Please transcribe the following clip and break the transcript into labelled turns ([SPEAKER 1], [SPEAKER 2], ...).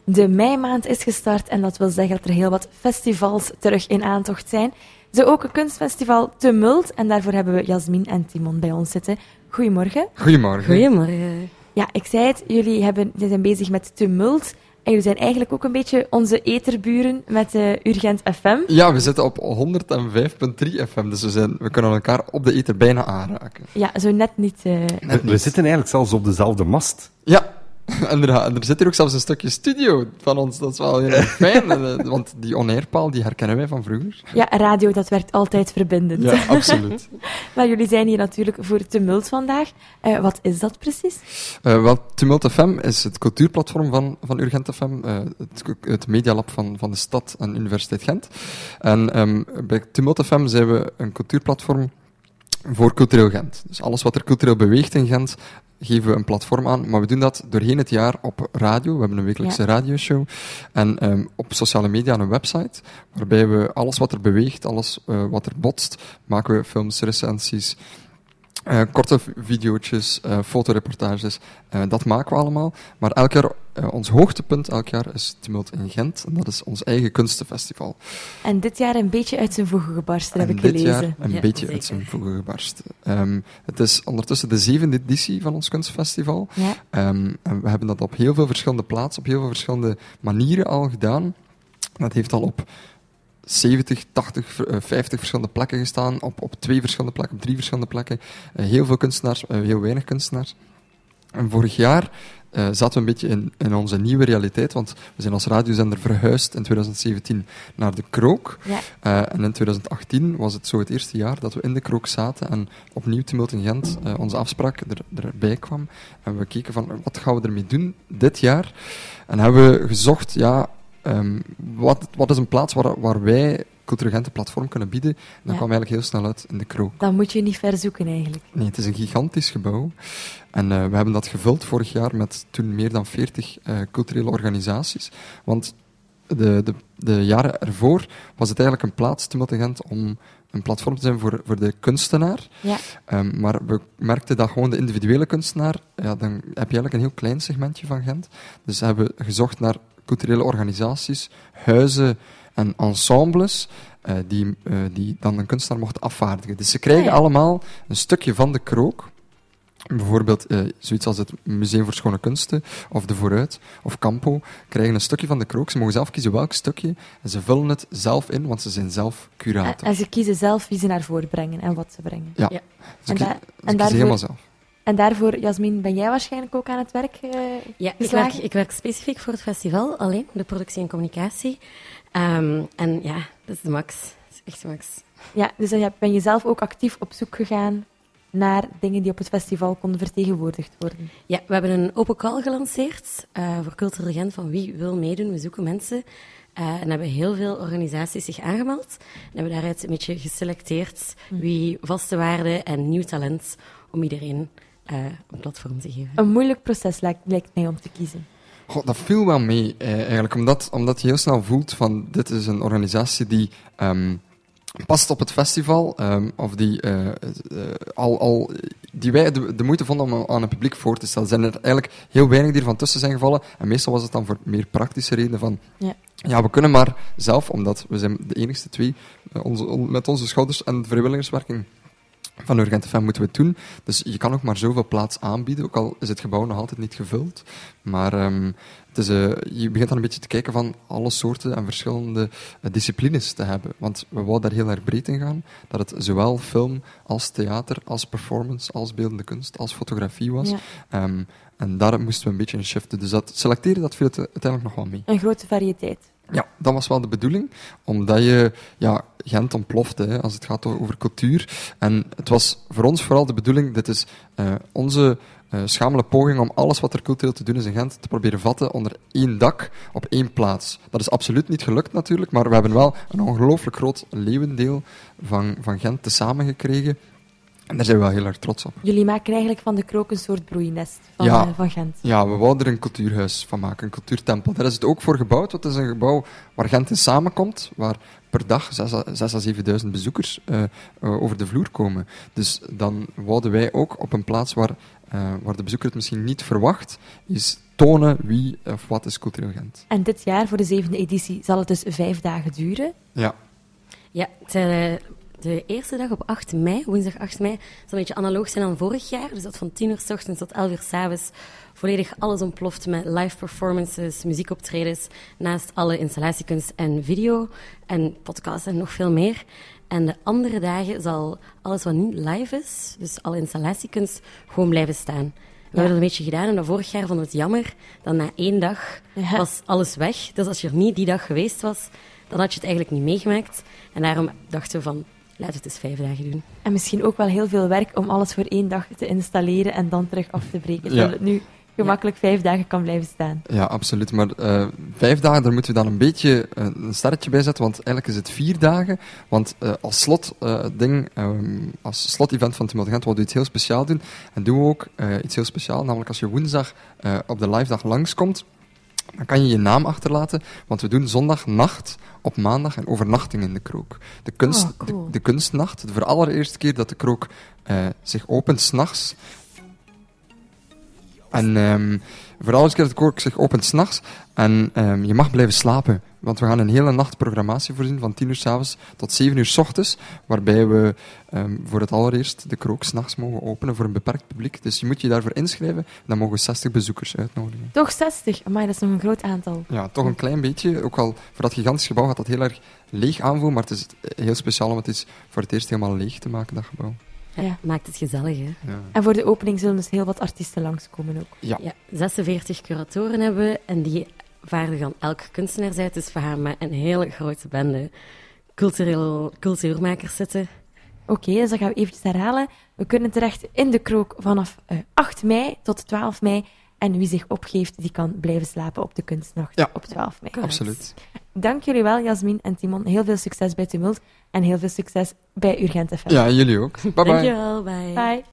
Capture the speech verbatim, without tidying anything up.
[SPEAKER 1] De meimaand is gestart en dat wil zeggen dat er heel wat festivals terug in aantocht zijn. Zo ook een kunstfestival Tumult en daarvoor hebben we Jasmin en Timon bij ons zitten. Goedemorgen.
[SPEAKER 2] Goedemorgen.
[SPEAKER 3] Goedemorgen.
[SPEAKER 1] Ja, ik zei het, jullie hebben, jullie zijn bezig met Tumult en jullie zijn eigenlijk ook een beetje onze eterburen met uh, Urgent F M.
[SPEAKER 2] Ja, we zitten op honderdvijf komma drie F M, dus we, zijn, we kunnen elkaar op de eter bijna aanraken.
[SPEAKER 1] Ja, zo net niet. Uh...
[SPEAKER 2] Net
[SPEAKER 4] we, we
[SPEAKER 2] niet.
[SPEAKER 4] zitten eigenlijk zelfs op dezelfde mast.
[SPEAKER 2] Ja. En er, en er zit hier ook zelfs een stukje studio van ons, dat is wel heel erg fijn, want die on-airpaal, die herkennen wij van vroeger.
[SPEAKER 1] Ja, radio, dat werkt altijd verbindend.
[SPEAKER 2] Ja, absoluut.
[SPEAKER 1] Maar jullie zijn hier natuurlijk voor Tumult vandaag. Uh, wat is dat precies?
[SPEAKER 2] Uh, wel, Tumult F M is het cultuurplatform van, van Urgent F M, uh, het, het medialab van, van de stad en Universiteit Gent. En um, bij Tumult F M zijn we een cultuurplatform voor cultureel Gent. Dus alles wat er cultureel beweegt in Gent, geven we een platform aan, maar we doen dat doorheen het jaar op radio. We hebben een wekelijkse ja. radioshow. En um, op sociale media een website, waarbij we alles wat er beweegt, alles uh, wat er botst, maken we films, recensies, uh, korte video's, uh, fotoreportages. Uh, dat maken we allemaal. Maar elk jaar, uh, ons hoogtepunt elk jaar is Tumult in Gent. En dat is ons eigen kunstenfestival.
[SPEAKER 1] En dit jaar een beetje uit zijn voegen gebarsten,
[SPEAKER 2] en
[SPEAKER 1] heb ik
[SPEAKER 2] dit
[SPEAKER 1] gelezen.
[SPEAKER 2] Jaar een
[SPEAKER 3] ja,
[SPEAKER 2] beetje
[SPEAKER 3] zeker.
[SPEAKER 2] uit zijn voegen gebarsten. Um, het is ondertussen de zevende editie van ons kunstfestival.
[SPEAKER 1] Ja.
[SPEAKER 2] Um, en we hebben dat op heel veel verschillende plaatsen, op heel veel verschillende manieren al gedaan. Dat heeft al op zeventig, tachtig, vijftig verschillende plekken gestaan, op, op twee verschillende plekken, op drie verschillende plekken. Uh, heel veel kunstenaars, uh, heel weinig kunstenaars. En vorig jaar uh, zaten we een beetje in, in onze nieuwe realiteit, want we zijn als radiozender verhuisd in twintig zeventien naar de Krook.
[SPEAKER 1] Ja.
[SPEAKER 2] Uh, en in twintig achttien was het zo het eerste jaar dat we in de Krook zaten en opnieuw Tumult in Gent, uh, onze afspraak er, erbij kwam. En we keken van, wat gaan we ermee doen dit jaar? En hebben we gezocht, ja, um, wat, wat is een plaats waar, waar wij Cultureel Gent een platform kunnen bieden? En dat
[SPEAKER 1] Ja.
[SPEAKER 2] kwam eigenlijk heel snel uit in de Krook.
[SPEAKER 1] Dan moet je niet ver zoeken, eigenlijk.
[SPEAKER 2] Nee, het is een gigantisch gebouw. En uh, we hebben dat gevuld vorig jaar met toen meer dan veertig uh, culturele organisaties. Want de, de, de jaren ervoor was het eigenlijk een plaats, Tumult in Gent, om een platform te zijn voor, voor de kunstenaar.
[SPEAKER 1] Ja.
[SPEAKER 2] Um, maar we merkten dat gewoon de individuele kunstenaar, ja, dan heb je eigenlijk een heel klein segmentje van Gent. Dus we hebben gezocht naar culturele organisaties, huizen en ensembles, uh, die, uh, die dan een kunstenaar mochten afvaardigen. Dus ze krijgen
[SPEAKER 1] Ah, ja.
[SPEAKER 2] allemaal een stukje van de Krook. Bijvoorbeeld uh, zoiets als het Museum voor Schone Kunsten, of de Vooruit, of Campo, krijgen een stukje van de Krook. Ze mogen zelf kiezen welk stukje, en ze vullen het zelf in, want ze zijn zelf
[SPEAKER 1] En,
[SPEAKER 2] curator.
[SPEAKER 1] en ze kiezen zelf wie ze naar voren brengen en wat ze brengen.
[SPEAKER 2] Ja,
[SPEAKER 3] Ja.
[SPEAKER 2] ze,
[SPEAKER 1] En
[SPEAKER 2] kie-
[SPEAKER 1] da-
[SPEAKER 2] ze
[SPEAKER 1] en
[SPEAKER 2] kiezen
[SPEAKER 1] daarvoor-
[SPEAKER 2] helemaal zelf.
[SPEAKER 1] En daarvoor, Jasmin, ben jij waarschijnlijk ook aan het werk uh,
[SPEAKER 3] Ja, ik
[SPEAKER 1] geslagen?
[SPEAKER 3] werk, ik werk specifiek voor het festival, alleen de productie en communicatie. Um, en ja, dat is de max. Dat is echt de max.
[SPEAKER 1] Ja, dus dan ben je zelf ook actief op zoek gegaan naar dingen die op het festival konden vertegenwoordigd worden.
[SPEAKER 3] Ja, we hebben een open call gelanceerd uh, voor Cultureel Gent van wie wil meedoen. We zoeken mensen. Uh, en hebben heel veel organisaties zich aangemeld. En hebben daaruit een beetje geselecteerd wie vaste waarde en nieuw talent om iedereen uh, een platform te geven.
[SPEAKER 1] Een moeilijk proces lijkt, lijkt mij om te kiezen.
[SPEAKER 2] Goh, dat viel wel mee, eh, eigenlijk. Omdat, omdat je heel snel voelt van, dit is een organisatie die um, past op het festival, um, of die, uh, uh, al, al, die wij de, de moeite vonden om aan het publiek voor te stellen. Er zijn er eigenlijk heel weinig die ervan tussen zijn gevallen. En meestal was het dan voor meer praktische redenen van...
[SPEAKER 1] Ja.
[SPEAKER 2] Ja, we kunnen maar zelf, omdat we zijn de enigste twee, uh, onze, on, met onze schouders en vrijwilligerswerking van Urgent F M moeten we het doen. Dus je kan ook maar zoveel plaats aanbieden, ook al is het gebouw nog altijd niet gevuld. Maar um, het is, uh, je begint dan een beetje te kijken van alle soorten en verschillende uh, disciplines te hebben. Want we wouden daar heel erg breed in gaan. Dat het zowel film als theater, als performance, als beeldende kunst, als fotografie was.
[SPEAKER 1] Ja.
[SPEAKER 2] Um, en daar moesten we een beetje in shiften. Dus dat selecteren, dat viel het uiteindelijk nog wel mee.
[SPEAKER 1] Een grote variëteit.
[SPEAKER 2] Ja, dat was wel de bedoeling, omdat je, ja, Gent ontplofte hè, als het gaat over cultuur. En het was voor ons vooral de bedoeling, dit is uh, onze uh, schamele poging om alles wat er cultureel te doen is in Gent te proberen vatten onder één dak, op één plaats. Dat is absoluut niet gelukt natuurlijk, maar we hebben wel een ongelooflijk groot leeuwendeel van, van Gent tezamen gekregen. En daar zijn we wel heel erg trots op.
[SPEAKER 1] Jullie maken eigenlijk van de Krook een soort broeinest van,
[SPEAKER 2] Ja.
[SPEAKER 1] uh, van Gent.
[SPEAKER 2] Ja, we wouden er een cultuurhuis van maken, een cultuurtempel. Daar is het ook voor gebouwd, want het is een gebouw waar Gent in samenkomt, waar per dag zes à zevenduizend bezoekers uh, uh, over de vloer komen. Dus dan wouden wij ook op een plaats waar, uh, waar de bezoeker het misschien niet verwacht, is tonen wie of wat is cultureel Gent.
[SPEAKER 1] En dit jaar, voor de zevende editie, zal het dus vijf dagen duren.
[SPEAKER 2] Ja.
[SPEAKER 3] Ja, het, uh, de eerste dag op acht mei, woensdag acht mei, zal een beetje analoog zijn aan vorig jaar. Dus dat van tien uur 's ochtends tot elf uur 's avonds volledig alles ontploft met live performances, muziekoptredens, naast alle installatiekunst en video en podcasts en nog veel meer. En de andere dagen zal alles wat niet live is, dus alle installatiekunst, gewoon blijven staan. We hebben dat een beetje gedaan en dan vorig jaar vonden we het jammer dat na één dag
[SPEAKER 1] Ja.
[SPEAKER 3] was alles weg. Dus als je er niet die dag geweest was, dan had je het eigenlijk niet meegemaakt. En daarom dachten we van, laten we het eens vijf dagen doen.
[SPEAKER 1] En misschien ook wel heel veel werk om alles voor één dag te installeren en dan terug af te breken.
[SPEAKER 2] Ja.
[SPEAKER 1] Zodat het nu gemakkelijk vijf dagen kan blijven staan.
[SPEAKER 2] Ja, absoluut. Maar uh, vijf dagen, daar moeten we dan een beetje uh, een sterretje bij zetten, want eigenlijk is het vier dagen. Want uh, als slot uh, ding, um, als slot-event van Tumult Gent, willen we iets heel speciaal doen. En doen we ook uh, iets heel speciaal, namelijk als je woensdag uh, op de live dag langskomt, dan kan je je naam achterlaten, want we doen zondagnacht op maandag een overnachting in de Krook. De, kunst,
[SPEAKER 1] Oh, cool.
[SPEAKER 2] de, de kunstnacht, de voor allereerste keer dat de Krook uh, zich opent 's nachts. En um, voor de allereerste keer dat de Krook zich opent 's nachts. En um, je mag blijven slapen, want we gaan een hele nacht programmatie voorzien van tien uur 's avonds tot zeven uur 's ochtends, waarbij we um, voor het allereerst de Krook 's nachts mogen openen voor een beperkt publiek. Dus je moet je daarvoor inschrijven en dan mogen we zestig bezoekers uitnodigen.
[SPEAKER 1] Toch zestig? Amai, dat is nog een groot aantal.
[SPEAKER 2] Ja, toch een klein beetje. Ook al voor dat gigantisch gebouw gaat dat heel erg leeg aanvoelen, maar het is heel speciaal om het eens voor het eerst helemaal leeg te maken, dat gebouw.
[SPEAKER 3] Ja,
[SPEAKER 1] Ja.
[SPEAKER 3] Maakt het gezellig, hè?
[SPEAKER 2] Ja.
[SPEAKER 1] En voor de opening zullen dus heel wat artiesten langskomen ook.
[SPEAKER 2] Ja.
[SPEAKER 3] Ja, zesenveertig curatoren hebben we en die vaardigen dan elk kunstenaars uit. Dus we gaan met een hele grote bende cultureel, cultuurmakers zitten.
[SPEAKER 1] Oké, dus dan gaan we eventjes herhalen. We kunnen terecht in de Krook vanaf uh, acht mei tot twaalf mei. En wie zich opgeeft, die kan blijven slapen op de kunstnacht
[SPEAKER 2] Ja.
[SPEAKER 1] op twaalf mei.
[SPEAKER 2] Absoluut.
[SPEAKER 1] Dank jullie wel, Jasmin en Timon. Heel veel succes bij Tumult en heel veel succes bij Urgent F M.
[SPEAKER 2] Ja, jullie ook. Bye bye.
[SPEAKER 3] Dankjewel, bye.
[SPEAKER 1] Bye.